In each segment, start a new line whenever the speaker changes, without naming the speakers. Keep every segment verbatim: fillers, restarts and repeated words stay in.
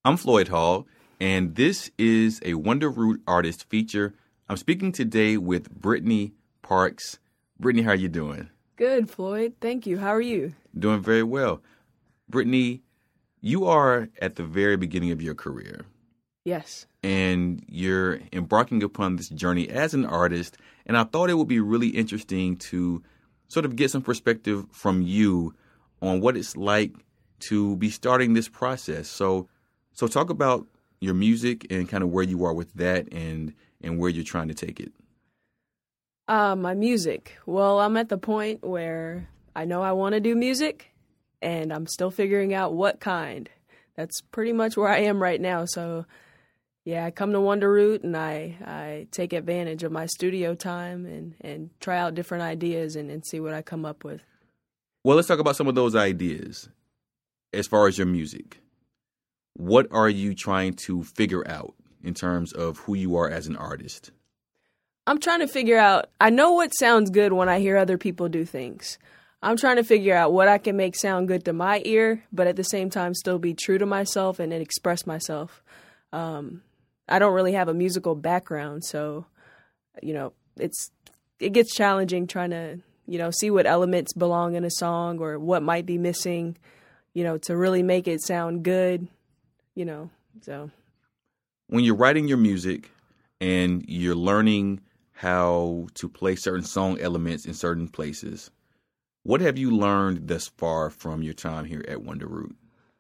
I'm Floyd Hall, and this is a Wonder Root Artist feature. I'm speaking today with Brittany Parks. Brittany, how are you doing?
Good, Floyd. Thank you. How are you?
Doing very well. Brittany, you are at the very beginning of your career.
Yes.
And you're embarking upon this journey as an artist, and I thought it would be really interesting to sort of get some perspective from you on what it's like to be starting this process. So, so talk about your music and kind of where you are with that and, and where you're trying to take it.
Uh, my music. Well, I'm at the point where I know I want to do music, and I'm still figuring out what kind. That's pretty much where I am right now. So, yeah, I come to Wonder Root, and I, I take advantage of my studio time and, and try out different ideas and, and see what I come up with.
Well, let's talk about some of those ideas as far as your music. What are you trying to figure out in terms of who you are as an artist?
I'm trying to figure out, I know what sounds good when I hear other people do things. I'm trying to figure out what I can make sound good to my ear, but at the same time still be true to myself and, and express myself. Um, I don't really have a musical background, so, you know, it's it gets challenging trying to, you know, see what elements belong in a song or what might be missing, you know, to really make it sound good. You know, so.
When you're writing your music and you're learning how to play certain song elements in certain places, what have you learned thus far from your time here at Wonder Root?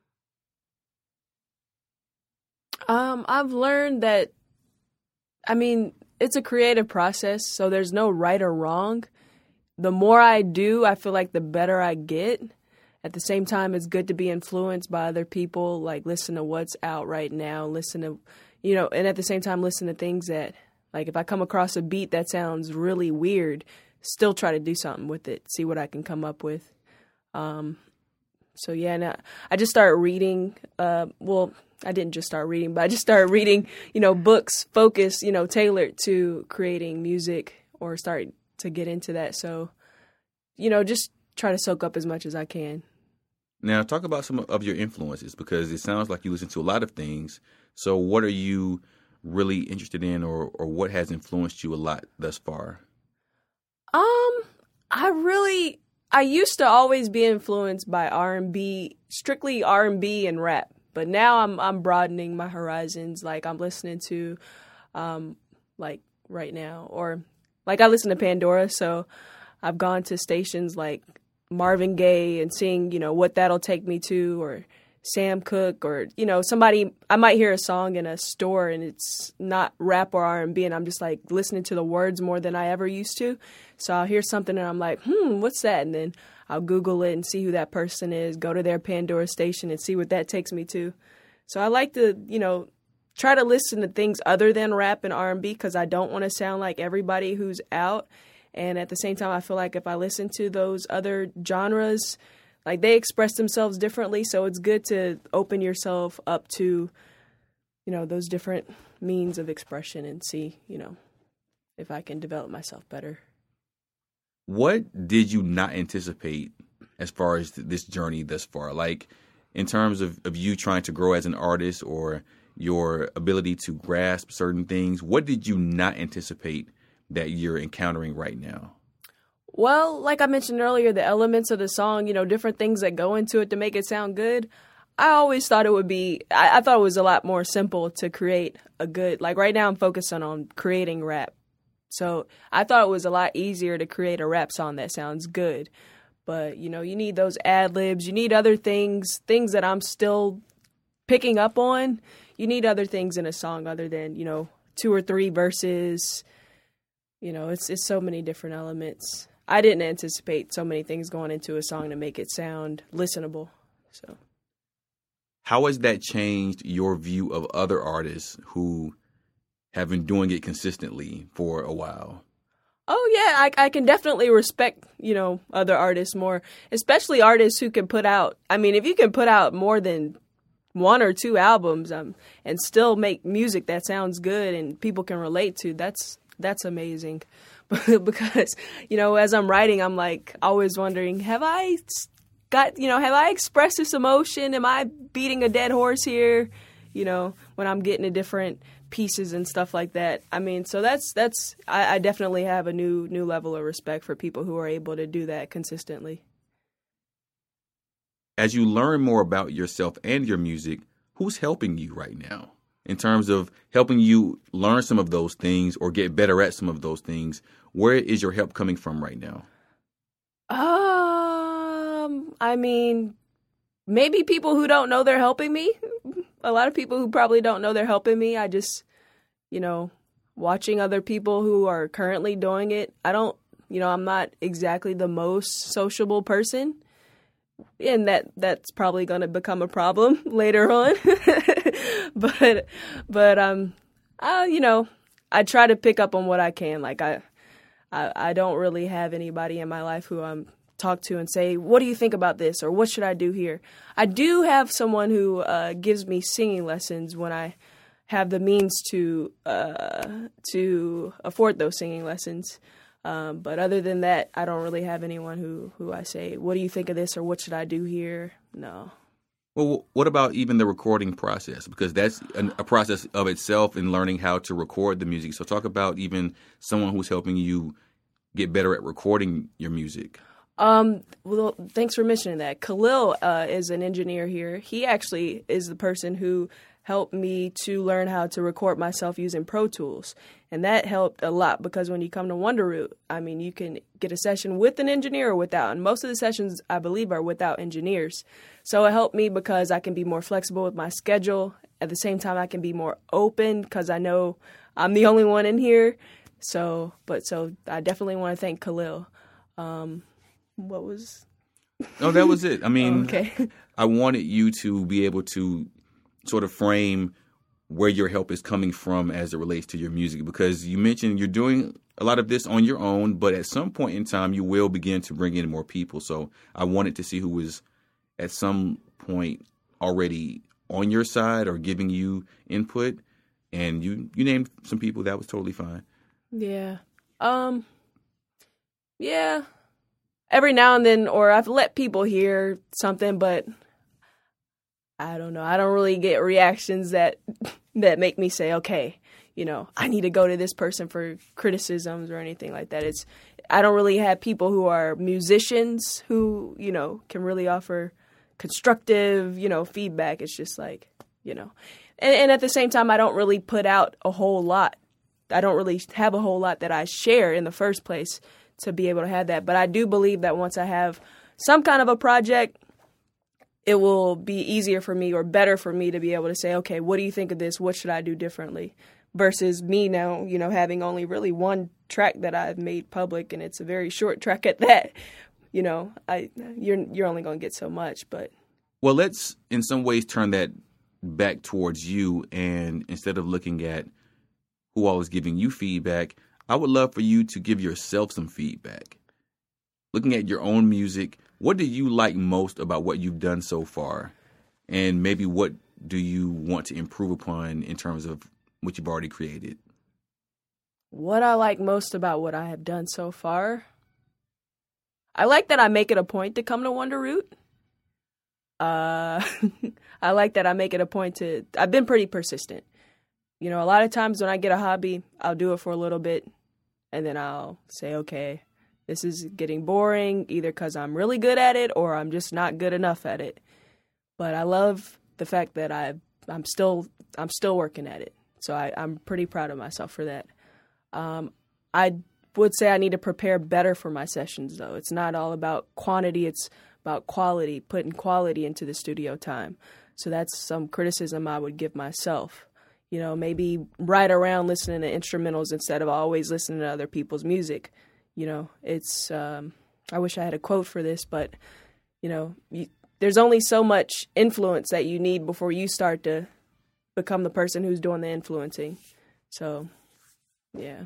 Um, I've learned that, I mean, it's a creative process, so there's no right or wrong. The more I do, I feel like the better I get. At the same time, it's good to be influenced by other people, like listen to what's out right now, listen to, you know, and at the same time, listen to things that, like if I come across a beat that sounds really weird, still try to do something with it, see what I can come up with. Um, so, yeah, and I, I just started reading, uh, well, I didn't just start reading, but I just started reading, you know, books focused, you know, tailored to creating music or start to get into that. So, you know, just try to soak up as much as I can.
Now, talk about some of your influences, because it sounds like you listen to a lot of things. So what are you really interested in, or, or what has influenced you a lot thus far?
Um, I really, I used to always be influenced by R and B, strictly R and B and rap. But now I'm I'm broadening my horizons. Like I'm listening to, um, like right now, or like I listen to Pandora. So I've gone to stations like Marvin Gaye and seeing, you know, what that'll take me to, or Sam Cooke, or, you know, somebody, I might hear a song in a store and it's not rap or R and B, and I'm just like listening to the words more than I ever used to. So I'll hear something and I'm like, hmm, what's that? And then I'll Google it and see who that person is, go to their Pandora station and see what that takes me to. So I like to, you know, try to listen to things other than rap and R and B, because I don't want to sound like everybody who's out. And at the same time, I feel like if I listen to those other genres, like they express themselves differently. So it's good to open yourself up to, you know, those different means of expression and see, you know, if I can develop myself better.
What did you not anticipate as far as this journey thus far? Like in terms of, of you trying to grow as an artist or your ability to grasp certain things, what did you not anticipate that you're encountering right now?
Well, like I mentioned earlier, the elements of the song, you know, different things that go into it to make it sound good. I always thought it would be, I, I thought it was a lot more simple to create a good, like right now I'm focusing on creating rap. So I thought it was a lot easier to create a rap song that sounds good. But, you know, you need those ad-libs, you need other things, things that I'm still picking up on. You need other things in a song other than, you know, two or three verses. You know, it's it's so many different elements. I didn't anticipate so many things going into a song to make it sound listenable. So,
how has that changed your view of other artists who have been doing it consistently for a while?
Oh, yeah, I, I can definitely respect, you know, other artists more, especially artists who can put out, I mean, if you can put out more than one or two albums um, and still make music that sounds good and people can relate to, that's that's amazing. Because, you know, as I'm writing, I'm like always wondering, have I got, you know, have I expressed this emotion? Am I beating a dead horse here? you know, when I'm getting to different pieces and stuff like that. I mean, so that's that's I, I definitely have a new new level of respect for people who are able to do that consistently.
As you learn more about yourself and your music, who's helping you right now in terms of helping you learn some of those things or get better at some of those things? Where is your help coming from right now?
Um, I mean, maybe people who don't know they're helping me. A lot of people who probably don't know they're helping me. I just, you know, watching other people who are currently doing it. I don't, you know, I'm not exactly the most sociable person. And that that's probably going to become a problem later on. but, but, um, uh, you know, I try to pick up on what I can. Like I, I, I don't really have anybody in my life who I'm talk to and say, what do you think about this? Or what should I do here? I do have someone who uh, gives me singing lessons when I have the means to uh, to afford those singing lessons. Um, but other than that, I don't really have anyone who, who I say, what do you think of this? Or what should I do here? No.
Well, what about even the recording process? Because that's an, a process of itself in learning how to record the music. So talk about even someone who's helping you get better at recording your music.
Um, well, thanks for mentioning that. Khalil uh, is an engineer here. He actually is the person who helped me to learn how to record myself using Pro Tools. And that helped a lot because when you come to Wonderroot, I mean, you can get a session with an engineer or without. And most of the sessions, I believe, are without engineers. So it helped me because I can be more flexible with my schedule. At the same time, I can be more open because I know I'm the only one in here. So, but so I definitely want to thank Khalil. Um, what was...
No, that was it. I mean,
okay.
I wanted you to be able to sort of frame where your help is coming from as it relates to your music, because you mentioned you're doing a lot of this on your own, but at some point in time you will begin to bring in more people. So I wanted to see who was at some point already on your side or giving you input, and you, you named some people. That was totally fine.
Yeah. Um, yeah. Every now and then, or I've let people hear something, but I don't know. I don't really get reactions that that make me say, okay, you know, I need to go to this person for criticisms or anything like that. It's I don't really have people who are musicians who, you know, can really offer constructive, you know, feedback. It's just like, you know, and, and at the same time, I don't really put out a whole lot. I don't really have a whole lot that I share in the first place to be able to have that. But I do believe that once I have some kind of a project, it will be easier for me or better for me to be able to say, okay, what do you think of this? What should I do differently? Versus me now, you know, having only really one track that I've made public, and it's a very short track at that. You know, I you're you're only going to get so much. But
well, let's in some ways turn that back towards you, and instead of looking at who all is giving you feedback, I would love for you to give yourself some feedback. Looking at your own music, what do you like most about what you've done so far? And maybe what do you want to improve upon in terms of what you've already created?
What I like most about what I have done so far, I like that I make it a point to come to Wonderroot. Uh, I like that I make it a point to, I've been pretty persistent. You know, a lot of times when I get a hobby, I'll do it for a little bit, and then I'll say, okay, this is getting boring, either because I'm really good at it or I'm just not good enough at it. But I love the fact that I, I'm still I'm still working at it. So I, I'm pretty proud of myself for that. Um, I would say I need to prepare better for my sessions, though. It's not all about quantity. It's about quality, putting quality into the studio time. So that's some criticism I would give myself. You know, maybe ride around listening to instrumentals instead of always listening to other people's music. You know, it's, um, I wish I had a quote for this, but, you know, you, there's only so much influence that you need before you start to become the person who's doing the influencing. So, yeah.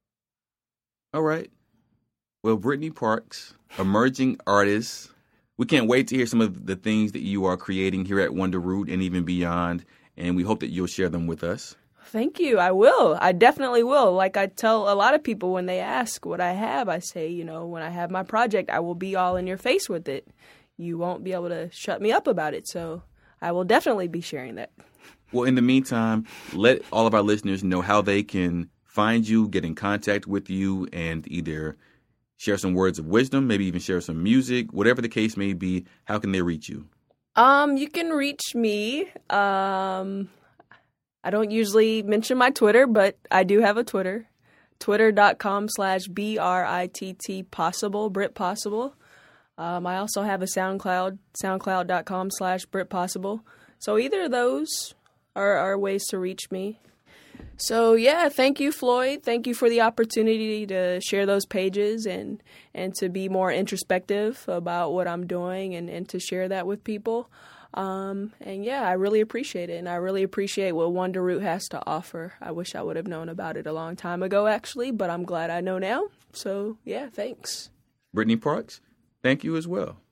All right. Well, Brittany Parks, emerging artist. We can't wait to hear some of the things that you are creating here at Wonderroot and even beyond, and we hope that you'll share them with us.
Thank you. I will. I definitely will. Like I tell a lot of people when they ask what I have, I say, you know, when I have my project, I will be all in your face with it. You won't be able to shut me up about it. So I will definitely be sharing that.
Well, in the meantime, let all of our listeners know how they can find you, get in contact with you, and either share some words of wisdom, maybe even share some music, whatever the case may be. How can they reach you?
Um, you can reach me. Um, I don't usually mention my Twitter, but I do have a Twitter. Twitter.com slash B R I T T possible, Brit Possible. Um, I also have a SoundCloud, soundcloud.com slash Brit Possible. So either of those are, are ways to reach me. So yeah, thank you, Floyd. Thank you for the opportunity to share those pages and, and to be more introspective about what I'm doing and, and to share that with people. Um, and yeah, I really appreciate it. And I really appreciate what Wonderoot has to offer. I wish I would have known about it a long time ago, actually, but I'm glad I know now. So yeah, thanks.
Brittany Parks, thank you as well.